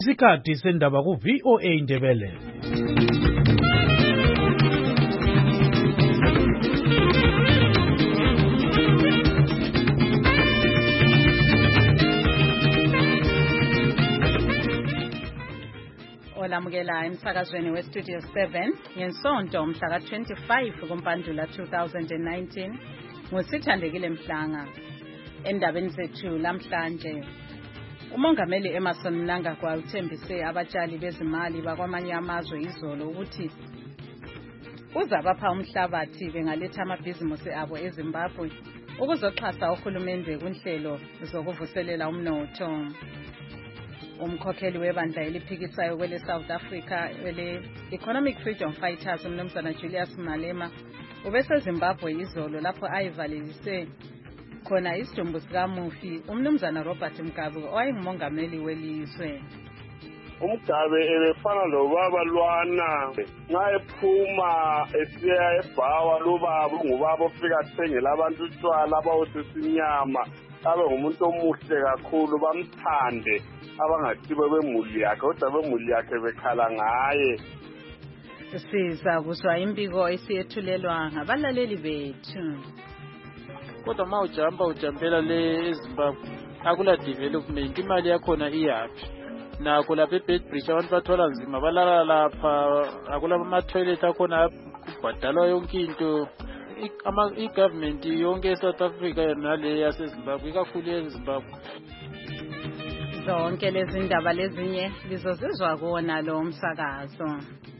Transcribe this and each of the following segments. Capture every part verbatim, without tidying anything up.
Isikhathi sendaba ku V O A Indebele. Olamukela emsakazweni we Studio seven ngensonto mhla ka twenty-five kuMpandula two thousand nineteen ngosithandekile Mhlanga. Endabeni zethu lamhlanje uMongameli Emmerson Mnangagwa uthembise abatshali bezimali bakwamanye amazwe izolo ukuthi uzabapha umhlabathi bengaletha amabhizimusi abo eZimbabwe ukuzoxhasa uhulumende kunhlelo zokuvuselela umnotho. Umkhokheli webandla eliphikisayo kwele South Africa ele Economic Freedom Fighters uMnumzana Julius Malema ubeseZimbabwe izolo lapho ayivalelise khona isidumbu sikamufi uMnumzana Robert Mugabe owayengumongameli welizwe. Umugabe ebefana lobaba Lwana nxa ephuma esiya eBhawa lobaba ngubaba ofika athengela abantu utshwala abawusisinyama abe ngumuntu omuhle kakhulu bamthande abangathibe bemuli yakhe kodwa bemuli yakhe bekhala ngaye. Siza kuzwa impiko esiyethulelwa ngabalaleli bethu. Kodwa ma ujamba ujambela le eZimbabwe akula development, imali yakhona iyaphi? Nakho lapha eBedbridge abantu bathola nzima balala lapha, akula ama-toilet akhona kubhadalwa yonke into. I-government yonke eSouth Africa nale yaseZimbabwe ikakhulu eZimbabwe. Zonke lezi ndaba lezinye lizozizwa kuona lo msakazo.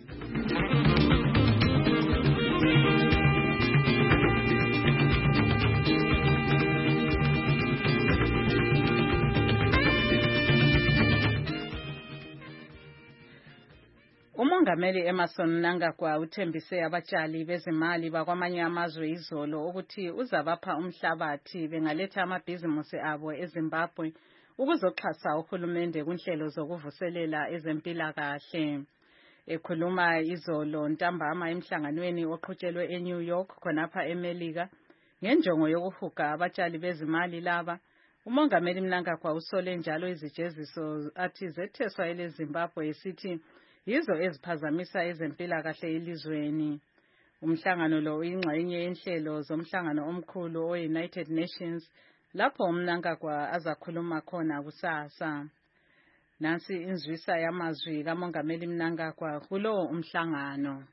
uMongameli Emmerson Mnangagwa uthembise abatshali bezimali bakwamanye amazwe izolo ukuthi uzabapha umhlabathi bengaletha amabhizimusi abo eZimbabwe ukuzoxhasa uhulumende kunhlelo zokuvuselela ezempilakahle. Ekhuluma izolo ntambama emhlanganweni oqhutshelwe eNew York khonapha eMelika ngenjongo yokuhuga abatshali bezimali laba, uMongameli Mnangagwa usole njalo izijeziso athi zetheswa eleZimbabwe esithi yizo eziphazamisa ezempilakahle elizweni. Umhlangano lo uyingxenye yenhlelo zomhlangano omkhulu we-United Nations lapho uMnangagwa azakhuluma khona kusasa. Nansi inzwisa yamazwi kaMongameli Mnangagwa kulowo umhlangano.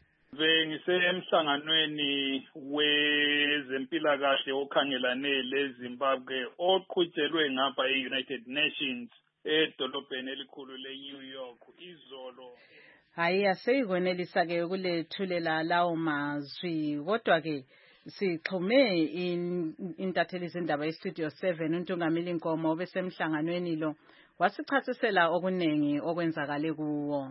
Bengisemhlanganweni wezempilakahle okhangelane leZimbabwe oqhutshelwe ngapha e-United Nations edolobheni elikhulu le-New York izolo. Hayi aseyikwenelisa ke ukulethulela lawo mazwi, kodwa ke sixhume intatheli zindaba ye-Studio seven uNtungamili Nkomo obesemhlanganweni lo wasichasisela okunengi okwenzakale kuwo.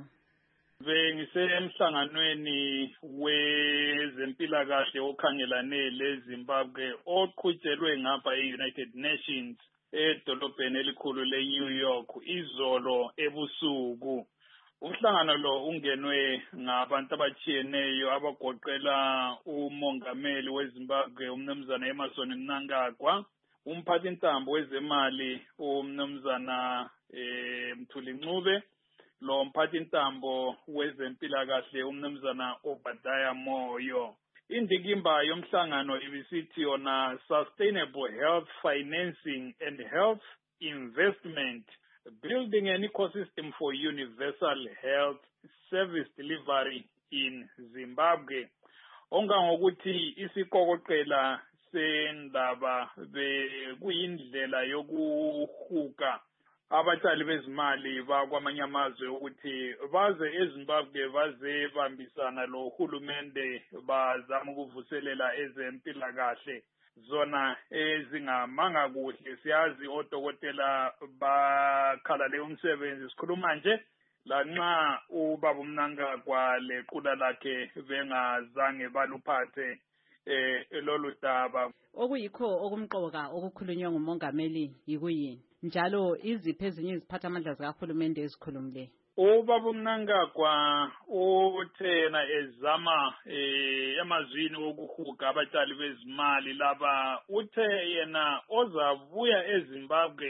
Bengisemhlanganweni wezempilakahle okhangelane leZimbabwe oqhutshelwe ngapha e-United Nations edolobheni elikhulu le-New York izolo ebusuku. Umhlangano lo ungenwe ngabantu abatshiyeneyo abagoqela uMongameli weZimbabwe uMnumzana Emmerson Mnangagwa, umphathintambo wezemali uMnumzana eh, Mthuli Ncube, lo mphathintambo wezempilakahle uMnumzana Obadiah Moyo. Indikimba yomhlangano ibisithi yona Sustainable Health Financing and Health Investment, Building an Ecosystem for Universal Health Service Delivery in Zimbabwe. Ongangokuthi isikokoqela sendaba bekuyindlela yokuhuka abatshali bezimali bakwamanye amazwe ukuthi baze eZimbabwe baze bambisana lo hulumende bazama ukuvuselela ezempilakahle zona ezingamanga kuhle. Siyazi odokotela bakhala leyo umsebenzi, sikhuluma nje lanxa ubaba uMnangagwa lequla lakhe bengazange baluphathe eh lolu daba. Okuyikho okumqoka okukhulunywa nguMongameli yikuyini njalo iziphi ezinye iziphathamandla zikahulumende ezikhulumile? Ubaba uMnangagwa uthena ezama eh emazwini wokuhuga abatshali bezimali laba, uthe yena ozabuya eZimbabwe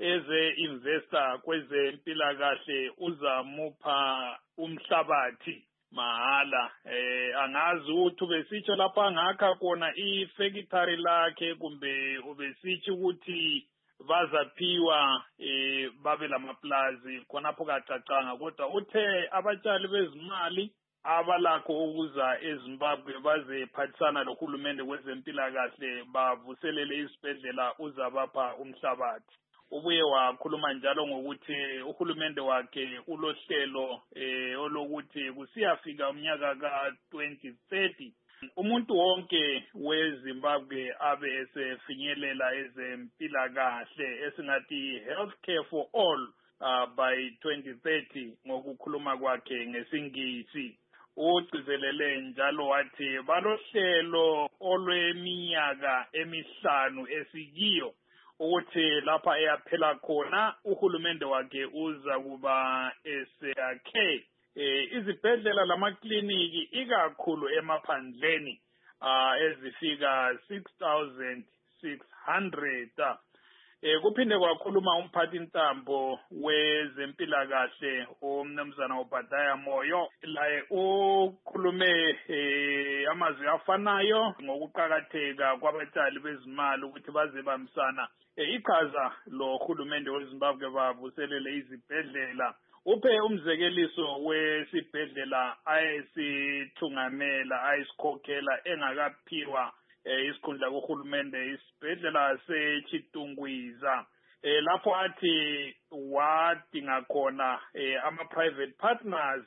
eze investor kwezempilakahle uzamupha umhlabathi mahala eh angazi ukuthi ubesitsho lapha ngakha kona ifactory lakhe kumbe ubesithi ukuthi bazaphiwa eh babe lamaplazi khonapho kacacanga kodwa uthe abatshali bezimali abalakho ukuza eZimbabwe bazephathisana lohulumende kwezempilakahle bavuselele isibhedlela uzabapha umhlabathi. Ubuye wakhuluma njalo ngokuthi uhulumende wakhe ulohlelo eh olokuthi kusiyafika umnyaka ka twenty thirty umuntu wonke weZimbabwe abe esefinyelela ezempilakahle esingathi healthcare for all uh, by twenty thirty ngokukhuluma kwakhe ngesingisi. Ugcizelele njalo wathi balohlelo olweminyaka emihlanu esikiyo ukuthi lapha eyaphela khona uhulumende wakhe uza kuba eseyakhe eh izibhedlela lamakliniki ikakhulu emaphandleni ah ezifika six thousand six hundred. Eh kuphinde kwakhuluma umphathi intambo wezempilakahle umnumzana uBadaya Moyo la ukhulume eh amazwi afanayo ngokuqhakatheka kwabatshali bezimali ukuthi baze bamsana iqhaza lo hulumende weZimbabwe bavuselele izibhedlela. Uphe umzekeliso wesibhedlela ayesithungamela ayisikhokhela engakaphiwa isikhundla kuhulumende isibhedlela seChitungwiza eh lapho athi wadinga khona ama private partners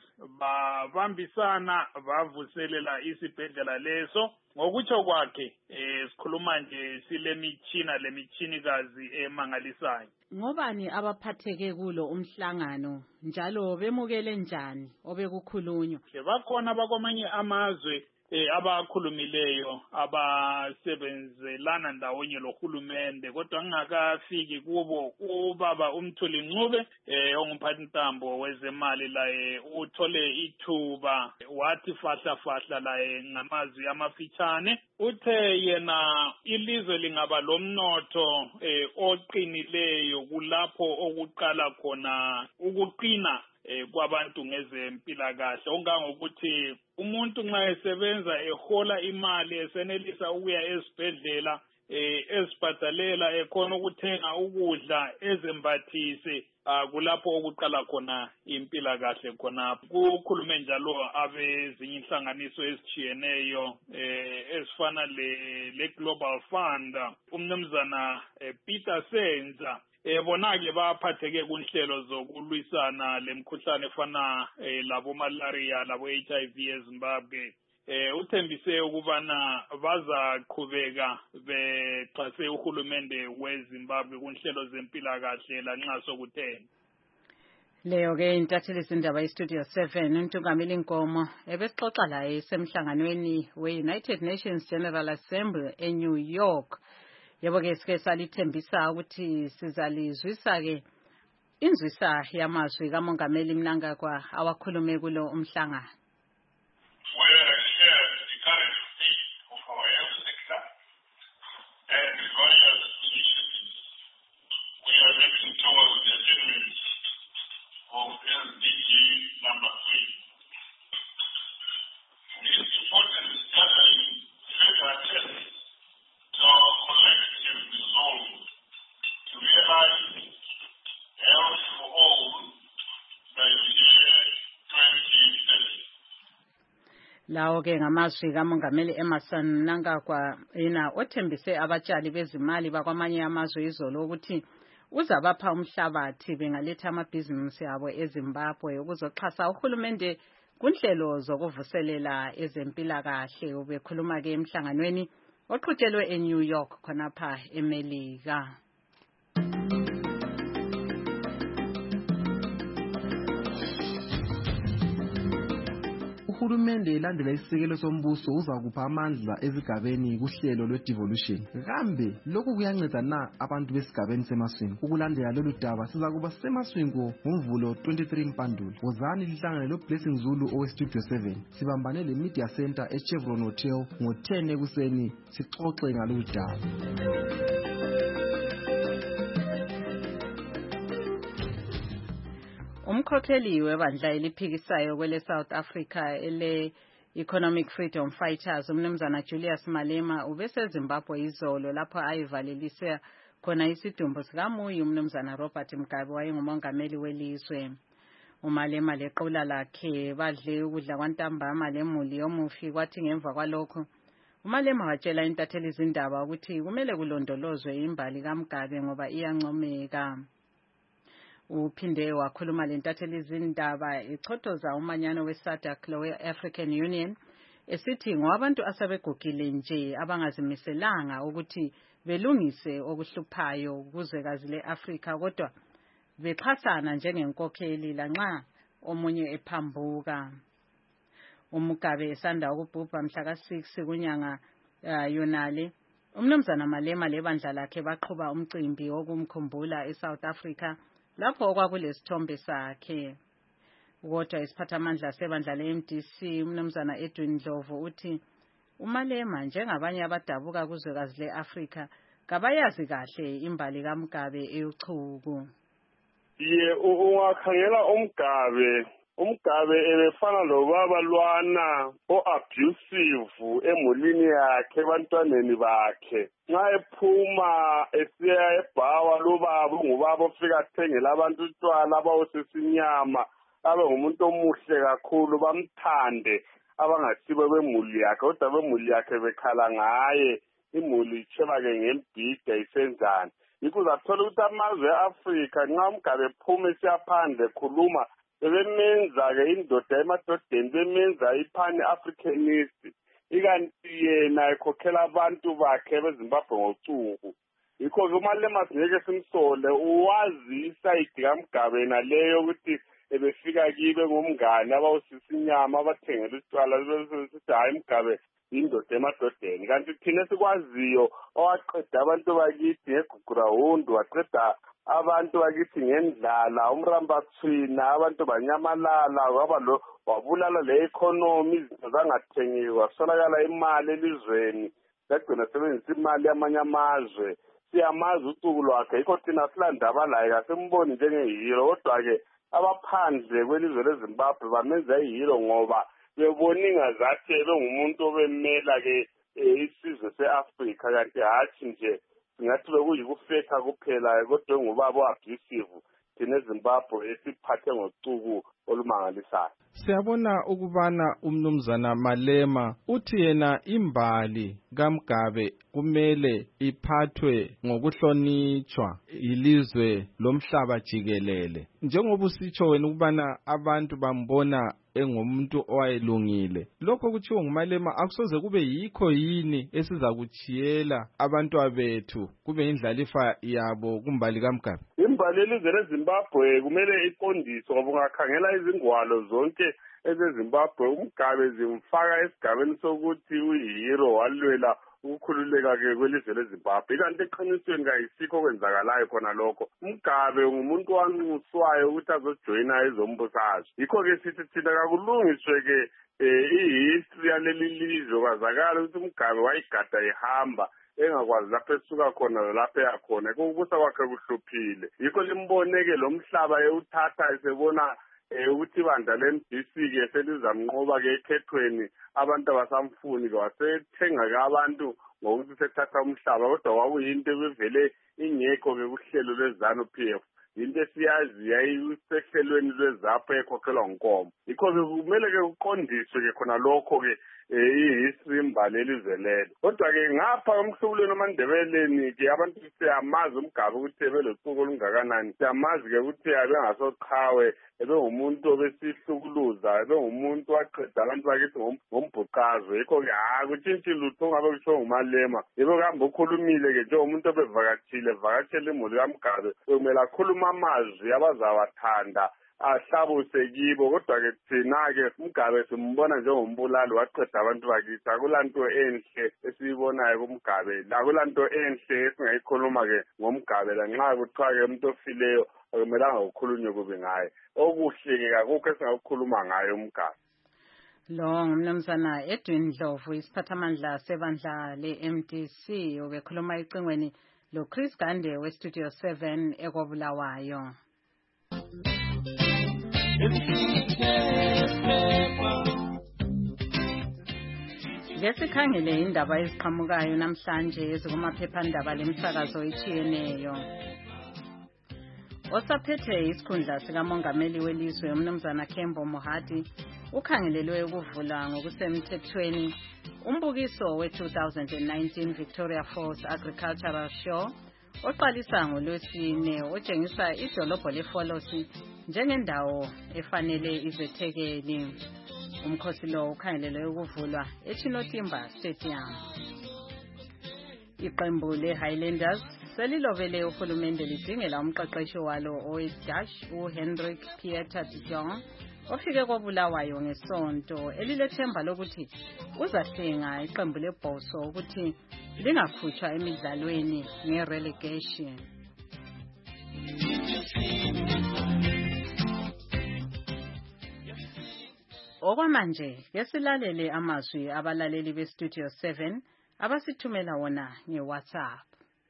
babambisana bavuselela isibhedlela leso. Ngokutsho kwakhe eh sikhuluma nje silemitshina lemitshini-kazi emangalisayo. Ngobani abaphatheke kulo umhlangano njalo bemukele njani obekukhulunywa? Bakhona bakwamanye amazwe eh abakhulumileyo abasebenzelana ndawonye lohulumende kodwa ngingakafiki kubo ubaba uMthuli Ncube eh ongumphathi intambo wezemali laye uthole ithuba wathi fahla fahla laye ngamazwi amafitshane uthe yena ilizwe lingaba lomnotho eh oqinileyo kulapho okuqala khona ukuqina eh kwabantu ngezempilakahle ongangokuthi umuntu nxa esebenza ehola imali esenelisa ukuya esibhedlela eh ezibhadalela ekhona ukuthenga ukudla ezembathise kulapho okuqala khona impilakahle khona. Kukhulume njalo abezinye inhlanganiso ezijiyeneyo eh ezifana le le Global Fund umnumzana Peter Senza ebona ke baphatheke kunhlelo zokulwisana lemkhuhlane efana labo malaria labo H I V eZimbabwe. Eh uthembise ukubana bazaqhubeka bexhase uhulumende weZimbabwe kunhlelo zempilakahle lanxa sokuthena. Leyo ke intatheli izindaba iStudio seven uNtungameli Inkomo ebesixoxa laye semhlanganweni we-United Nations General Assembly eNew York. Yebo ke sike salithembisa ukuthi sizalizwisa ke inzwisa yamazwi kaMongameli Mnangagwa awakhulume kulo umhlangano. Lawo ke ngamazwi kaMongameli Emmerson Mnangagwa yena othembise abatshali bezimali bakwamanye amazwe izolo ukuthi uzabapha umhlabathi bengaletha amabhizinisi abo eZimbabwe ukuzoxhasa uhulumende kunhlelo zokuvuselela ezempilakahle. Ubekhuluma ke emhlanganweni oqhutshelwe eNew York khonapha eMelika. Uhulumende elandela isisekelo sombuso uzakupha amandla ezigabeni kuhlelo lwe-devolution. Kambe lokhu kuyanceda na abantu besigabeni semaswini? Ukulandela lolu daba sizakuba semaswingo ngomvulo twenty-three Mpandula. Wozani lihlangane lo-Blessing Zulu owe-Studio seven. Sibambane le-Media Center e-Chevron Hotel ngo-ten ekuseni sixoxe ngalolu daba. Umkhokheli webandla eliphikisayo kwele South Africa ele Economic Freedom Fighters umnumzana Julius Malema ubeseZimbabwe izolo lapho ayivalelise khona isidumbu sikaMuyi umnumzana Robert Mugabe wayengumongameli welizwe. uMalema lequla lakhe badle ukudla kwantambama lemuli yomufi kwathi ngemva kwalokho uMalema watshela intatheli izindaba ukuthi kumele kulondolozwe imbali kaMgabe ngoba iyancomeka. Uphinde wakhuluma lentatheli izindaba echothoza umanyano weSADC lowe-African Union esithi ngowabantu asebegugile nje abangazimiselanga ukuthi belungise okuhluphayo kuzwekazi le-Afrika kodwa bexhasana njengenkokheli lanxa omunye ephambuka. uMugabe esanda ukubhubha mhla ka six kunyanga uh, yonale umnumzana Malema lebandla lakhe baqhuba umcimbi wokumkhumbula eSouth Africa lapho okwakulesithombe sakhe. Kodwa isiphathamandla sebandla le-M D C umnumzana Edwin Ndlovu uthi uMalema njengabanye abadabuka kuzwekazi le-Afrika kabayazi kahle imbali kaMgabe eyochuku. Ye ungakhangela uMgabe uMgabe ebefana lobaba lwana o-abusive emulini yakhe ebantwaneni bakhe. Nxa ephuma esiya eBhawa lobaba ngubaba ofika athengela abantu utshwala abawusisinyama abe ngumuntu omuhle kakhulu bamthande abangasibo bemuli yakhe kodwa bemuli yakhe bekhala ngaye imuli itsheba-ke ngembhida isenzani. Yikho uzathola ukuthi amazwe e-Afrika nxa uMgabe ephuma esiyaphandle ekhuluma bebemenza-ke indoda emadodeni bemenza i-pan-Africanist ikanti yena ekhokhela abantu bakhe beZimbabwe ngocuku. Yikho-ke uMalema singeke simsole uwazi isayidi kaMgabe naleyo ukuthi ebefika kibe ngomngane abawusisinyama abathengela isitshwala besithi hayi Mugabe indoda emadodeni kanti thina sikwaziyo owaqeda abantu bakithi ngeGugurawundi waqeda abantu bakithi ngendlala umrambathwina abantu banyamalala waba lo wabulala le-economy izinto zangathengiwa wasolakala imali elizweni sagcina sebenzisa imali yamanye amazwe siyamazi ucuku lwakhe yikho thina silandaba laye kasimboni njengehero kodwa-ke abaphandle kwelizwe leZimbabwe bamenza ihero ngoba bebona ingazathi bengumuntu obemela-ke isizwe se-Afrika kanti hatshi nje singathi bekuyikufetha kuphela kodwa ngubaba o-abusive thina eZimbabwe esiphathe ngocuku olumangalisayo. Siyabona ukubana umnumzana Malema uthi yena imbali kaMgabe kumele iphathwe ngokuhlonitshwa ilizwe lomhlaba jikelele. Njengoba usitsho wena ukubana abantu bambona engumuntu owayelungile, lokho kuthiwa nguMalema akusoze kube yikho yini esizakuchiyela abantwana bethu kube indlalifa yabo kumbali kaMgabe? Imbali elizwe leZimbabwe kumele iqondiswe ngoba ungakhangela izingwalo zonke ezeZimbabwe uMgabe zimfaka esigabeni sokuthi uyihero walwela ukukhululeka-ke kwelizwe leZimbabwe kanti eqinisweni kayisikho okwenzakalayo khona lokho. uMgabe ngumuntu wanxuswayo ukuthi azojoyina ezombusazwe yikho-ke sithi thina kakulungiswe-ke um i-history yaleli lizwe kwazakala ukuthi uMgabe wayigada ehamba engakwazi lapho esuka khona lapho eyakhona ukubusa kwakhe kuhluphile yikho limboneke lo mhlaba ewuthatha esebona eh ukuthi ibandla le-M D C-ke selizamnqoba-ke ekhethweni abantu abasamfuni-ke wasethenga-ke abantu ngokuthi sethatha umhlaba kodwa kwakuyinto ebevele ingekho-ke kuhlelo lwe-ZANU-P F into esiyazi yayisehlelweni lwezapho ekhokhelwa nkomo yikho-ke kumele-ke kuqondiswe-ke khona lokho-ke um i-history imbali elizwe lelo kodwa-ke ngapha emhlubulweni amandebeleni-ke abantu siyamazi uMgabe ukuthi ebelocuku olungakanani siyamazi-ke ukuthi abengasoqhawe ebengumuntu obesihlukuluza ebengumuntu waqeda abantu bakithi ngombhuqazwe yikho-ke hayi kutshintshi lutho ongabe kusho nguMalema yebo kuhambe ukhulumile-ke njengomuntu obevakatshile evakatshela imuli kaMgabe bekumele akhuluma amazwi abazawathanda ahlabuse kibo kodwa-ke thina-ke uMgabe simbona njengombulali waqeda abantu bakithi akulanto enhle esiyibonayo kuMgabe akulanto enhle esingayikhuluma-ke ngoMgabe lanxa kuthiwa-ke umuntu ofileyo akumelanga kukhulunywe kubi ngaye okuhle-ke kakukho esingakukhuluma ngayo uMgabe. Lo ngumnumzana Edwin Ndlovu isiphathamandla sebandla le-M D C obekhuluma ecingweni lo Chris Gande we-Studio seven ekwabulawayo. Ngesikhangele indaba eziqhamukayo namhlanje ezikumaphephandaba lemsakazo etshiyeneyo. Osaphethe isikhundla sikamongameli welizwe umnumzana Kembo Mohadi ukhangelelwe ukuvula ngokusemthethweni umbukiso we-two thousand nineteen Victoria Falls Agricultural Show oqalisa ngolwesine otshengisa idolobho leFolosi njengendawo efanele izethekeli. Umkhosi lo ukhangelelwe ukuvulwa eChinotimba Stadium. Iqembu leHighlanders selilobele uhulumende lidingela umqeqeshi walo owe-Dutch uHendrik Pieter de Jong ofike koBulawayo ngesonto elilethemba lokuthi uzahlenga iqembu lebhoso ukuthi lingakhutshwa emidlalweni nge-relegation. Okwamanje kesilalele amazwi abalaleli beStudio seven abasithumela wona ngeWhatsApp.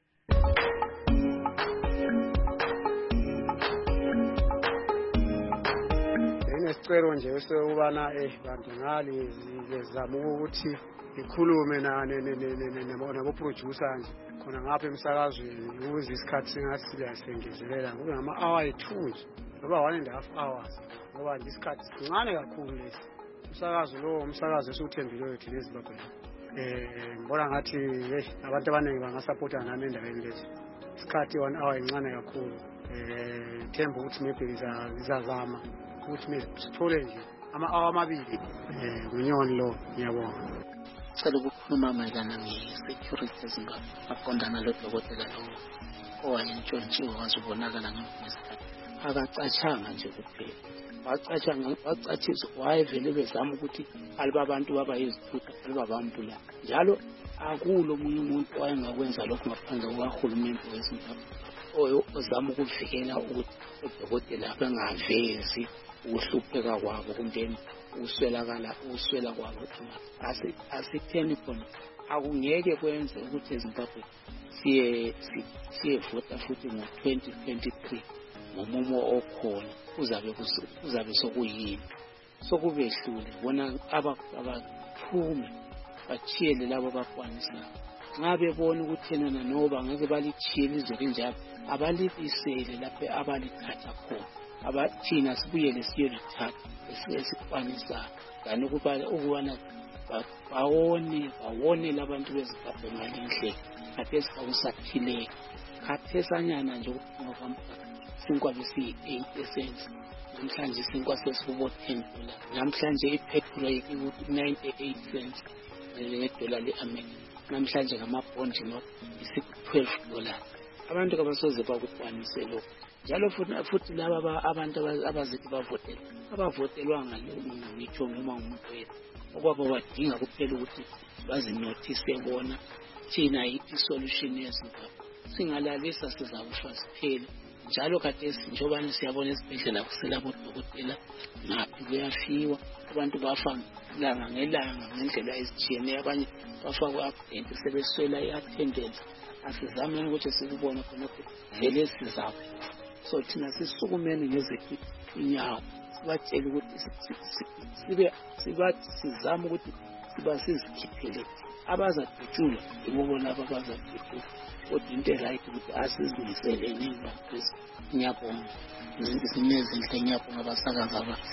Nesicelo nje usebana eh bantu ngali ngezama ukuthi ikhulume na nabo producer nje khona ngapha emsakazweni ukuze isikhathi singasila sengezelela kube ngama hour two ngoba one and a half hours ngoba isikhathi sincane kakhulu lesi umsakazo lo umsakazo esuthembileyo thina eZimbabwe. Eh ngibona ngathi hey abantu abaningi bangasupporta nami endaweni lezi isikhathi one hour incane kakhulu. Eh themba ukuthi maybe ngizazama ukuthi sithole nje ama-hour amabili eh kunyoni lo. Ngiyabonga. Cela ukukhuluma mayelana nge-security eZimbabwe maqondana lodokotela lo owayentshontshiwe wazibonakala ngesikhathi akacatshanga nje kuphela wacatshanga wacatshisa wayevele bezama ukuthi aliba abantu baba yizithutha aliba bambula njalo akulo omunye umuntu owayengakwenza lokho ngaphandle kwahulumeni weZimbabwe ozama ukuvikela ukuthi odokotela bangavezi ukuhlupheka kwabo kumbe uswelakala uswela kwabo. Asi asitheni khona akungeke kwenze ukuthi eZimbabwe siye siye vota futhi ngo twenty twenty-three ngomumo okhona kuzabe kuzabe sokuyini sokubehlule bona abaphume bachiyele labo bakwanisa nxa bebona ukuthi yena noba ngeke balichiyele izwe linjalo abalibisele lapho abalithatha khona abathina sibuyele siyolithatha esikwanisa kanti ukubana ukubana bawone bawone labantu beZimbabwe ngalenhle khathesi akusaphileka khathesanyana nje ngoba sinkwa bisi eight cents namhlanje sinkwa sesibo ten dollars namhlanje ipetrol ikuthi ninety-eight cents ngedola leAmerica namhlanje ngamabhondi no isi twelve dollars. Abantu kabasoze bakukwanise lokho njalo futhi futhi laba abantu abazithi bavotela abavotelwanga ngitsho noma umuntu wethu okwabo badinga kuphela ukuthi bazinothise bona thina yithi solution yeZimbabwe singalalisa sizakufa siphele njalo khathesi njengoba siyabona esibhedlela kuselabo dokotela naphi kuyafiwa abantu bafa langa ngelanga ngendlela ezitshiyeneyo abanye bafa ku-accident sebeswela i-attendance asizame ukuthi sikubone khona vele sizapho. So thina sisukumeni ngezethu inyawo sibatshela ukuthi sibe sibathi sizama ukuthi siba sizikhiphele abazadutshula ibona abazadutshula kodwa into right ukuthi asizimiseleni ngaphezulu. Ngiyabonga nezinto ezinhle ngiyabonga abasakaza abahle.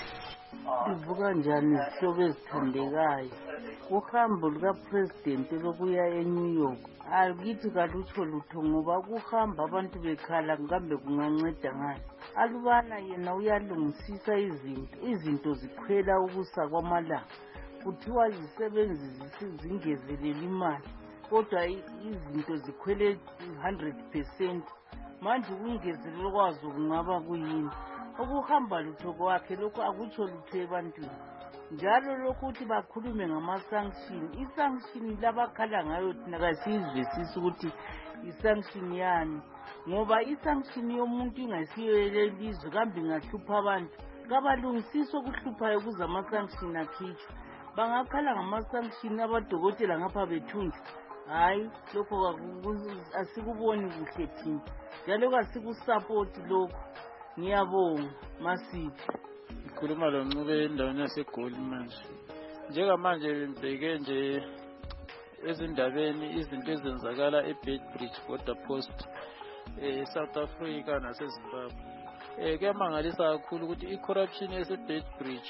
Livuka njani isihlobo ezithandekayo uhambo lukapresident lokuya eNew York akithi kalutsho lutho ngoba kuhamba abantu bekhala ngambe kunganceda ngani alubana yena uyalungisisa izinto izinto zikhwela ukusa kwamalanga kuthiwa zisebenzi zizingezelela imali kodwa izinto zikhwele one hundred percent manje ukungezelela kwazo kungaba kuyini okuhamba lutho kwakhe lokho akutsho lutho ebantwini njalo lokho ukuthi bakhulume ngama-sanction i-sanction labakhala ngayo thina kasiyizwisisi ukuthi i-sanction yani ngoba i-sanction yomuntu ingasiyo elelizwe kambe ingahlupha abantu kabalungisisi okuhluphayo ukuze ama-sanction akhitshwe bangakhala ngama-sanction abadokotela ngapha bethunjwe hayi lokho asikuboni kuhle thina njalo kasikusapoti lokho. Ngiyabonga Masipho. ngikhuluma lo Ncube endaweni yaseGoli manje. Njengamanje ngibheke nje ezindabeni izinto ezenzakala eBeitbridge border post eh South Africa naseZimbabwe. Eh kuyamangalisa kakhulu ukuthi icorruption yaseBeitbridge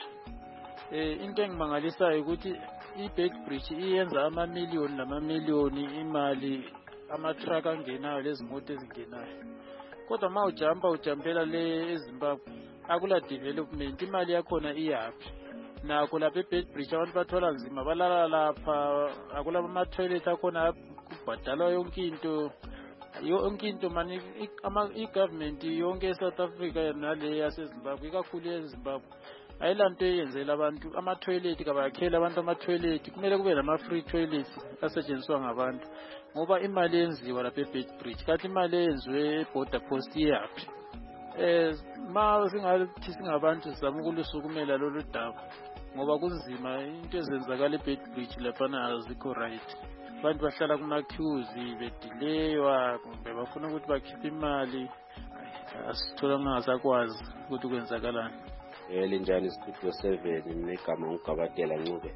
eh into engimangalisayo ukuthi iBeitbridge iyenza ama million nama million imali ama truck angenayo lezimoto ezingenayo. Kodwa mawujamba ujampela le eZimbabwe akula development imali yakhona iyaphi. Nakho lapha eBeitbridge abantu bathola nzima balala lapha akula ama toilet akhona kubhadalwa yonke into yonke into mani i-government yonke eSouth Africa nale yaseZimbabwe ikakhulu eZimbabwe ayilanto eyenzela abantu ama toilet kabayakhela abantu ama toilet kumele kube nama free toilets asetshenziswa ngabantu ngoba imali yenziwa lapha eBeitbridge kanti imali yenziwe eborder post iyaphi. Eh ma singathi singabantu sizama ukulusukumela lolu daba ngoba kunzima into ezenzakala eBeitbridge lapha azikho right. Abantu bahlala kuma queues bedilewa kumbe bafuna ukuthi bakhiphe imali asithola ngasakwazi ukuthi kwenzakalani. Elinjani Studio seven negama uGabatela Ncube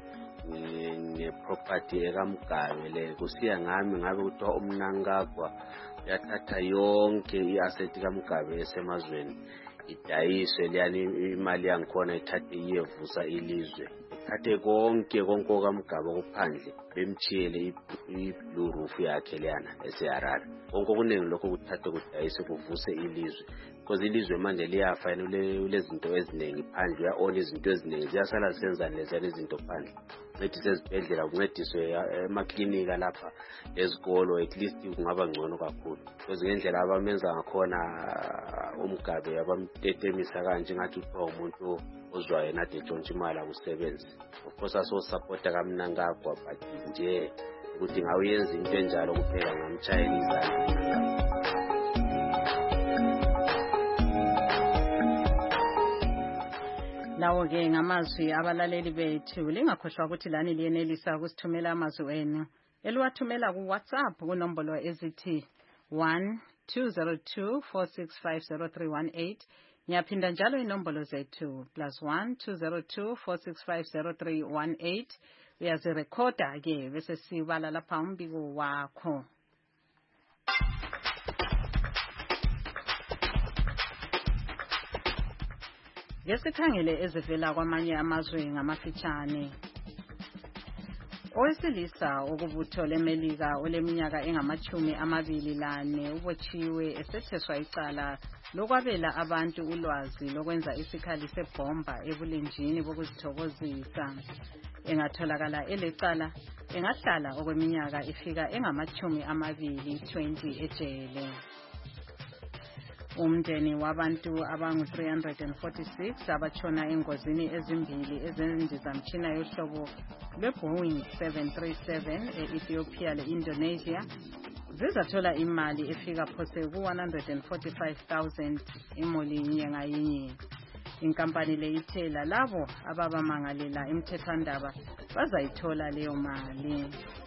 ne property ekamgabe le kusiya ngami ngabe kuthiwa umnankagwa yathatha yonke iasset kaMgabe esemazweni idayiswe liyani imali yangikhona ithathe iyevusa ilizwe ithathe konke konke kaMgabe kuphandle bemchiyele iblue roof yakhe liyana eseHarare konke kuningi lokho kuthathe kudayise kuvuse ilizwe because ilizwe manje liyafa lezinto eziningi phandle uyaona izinto eziningi ziyasala senza lezana izinto phandle ncedise ezibhedlela kuncediswe emaklinika lapha ezikolo at least kungaba ngcono kakhulu because ngendlela abamenza ngakhona uMgabe abamtetemisa kanje ngathi uthiwa umuntu ozwa yena ade tshontsha imali akusebenzi. Of course aso supporta kaMnankagwa but nje ukuthi ngawuyenza into enjalo kuphela ngamtshayela izandla. Lawo ke ngamazwi abalaleli bethu lingakhohlwa ukuthi lani liyenelisa ukusithumela amazwi wenu eliwathumela ku WhatsApp kunombolo ezithi one two zero two four six five zero three one eight. Ngiyaphinda njalo inombolo zethu plus one two zero two four six five zero three one eight. Uyazirekhoda ke bese sibala lapha umbiko wakho. Ngesikhangele ezivela kwamanye amazwe ngamafitshane. Owesilisa okubutho leMelika oleminyaka engamachumi amabili lane ubotshiwe esetheswa icala lokwabela abantu ulwazi lokwenza isikhali sebhomba ebulenjini bokuzithokozisa. Engatholakala elecala engahlala okweminyaka ifika engamachumi amabili twenty ejele. Umndeni wabantu abangu three hundred forty-six abatshona engozini ezimbili ezendizamtshina yohlobo lweBoeing seven thirty-seven e-Ethiopia le-Indonesia zizathola imali efika phose ku one hundred forty-five thousand imoli nyanga yinye. Inkampani le ithela labo ababamangalela emthethwandaba bazayithola leyo mali.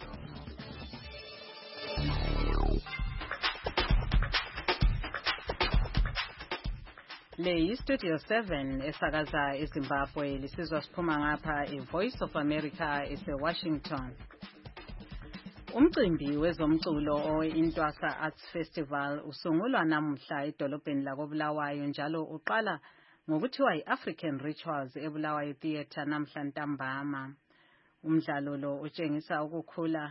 Le Studio seven esakaza eZimbabwe lisizwa siphuma ngapha eVoice of America eseWashington. Umcimbi wezomculo oweIntwasa Arts Festival usungulwa namuhla edolobheni lakoBulawayo njalo uqala ngokuthiwa iAfrican Rituals eBulawayo Theatre namhla ntambama. Umdlalo lo utshengisa ukukhula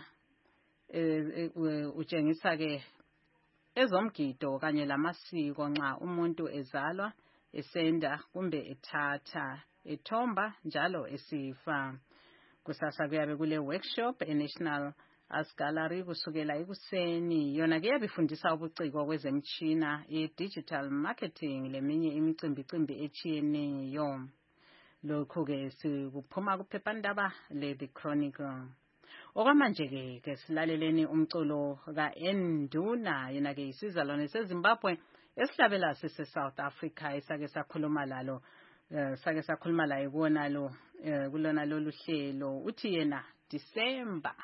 utshengisa ke ezomgido kanye lamasiko nxa umuntu ezalwa esenda kumbe ethatha ethomba njalo esifa. Kusasa kuyabe kule workshop eNational Arts Gallery kusukela ekuseni yona ke yabifundisa ubuciko kwezemtshina e-digital marketing leminye imicimbi-cimbi echiyeneyo. Lokhu ke sikuphuma kuphephandaba le The Chronicle. Okwamanje ke ke silaleleni umculo kaEnduna yena ke isizalwane seZimbabwe esihlabela sise South Africa esake sakhuluma lalo sake sakhuluma la ikona lo kulona lolu hlelo uthi yena December.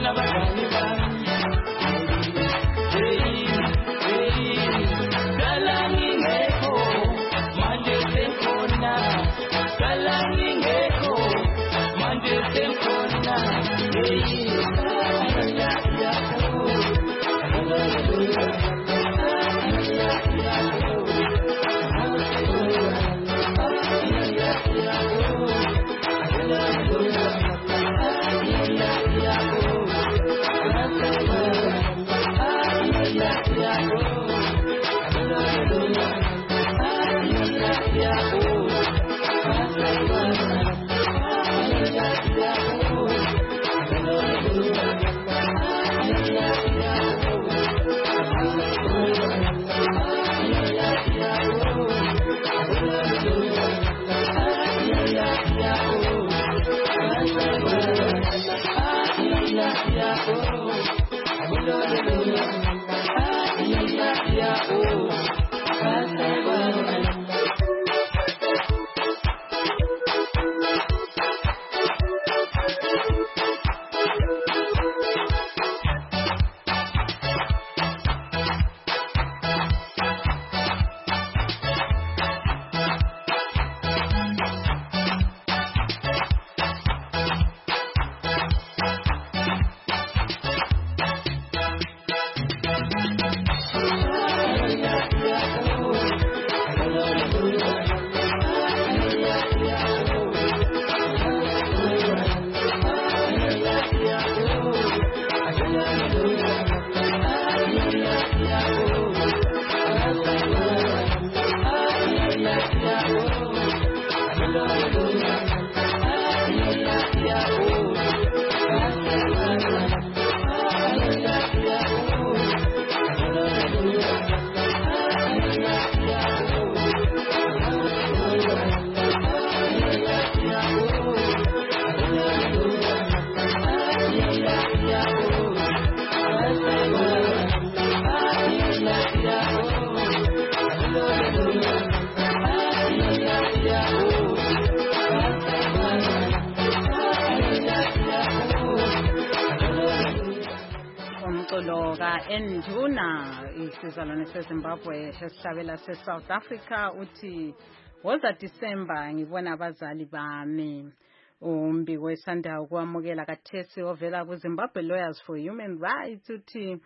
Enduna isizalwane seZimbabwe esihlabela se-South Africa uthi woza December ngibona abazali bami. Umbiko wesanda ukwamukela kathesi ovela ku Zimbabwe Lawyers for Human Rights uthi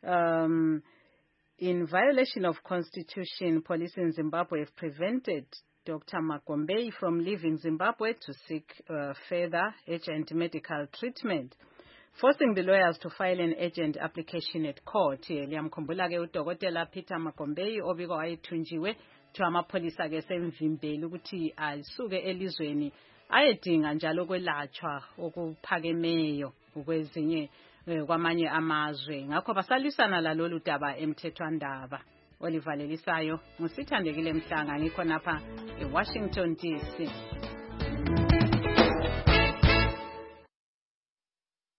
um in violation of constitution, police in Zimbabwe have prevented Doctor Magombei from leaving Zimbabwe to seek uh, further urgent medical treatment, forcing the lawyers to file an urgent application at court. Liyamkhumbula ke udokotela Peter Magombei obiko ayithunjiwe to amapholisa ke semvimbeli ukuthi asuke elizweni ayedinga njalo kwelatshwa okuphakemeyo ukwezinye kwamanye amazwe. Ngakho basalisana lalolu daba emthethwandaba. Olivalelisayo ngusithandekile Mhlanga ngikho napha eWashington D C.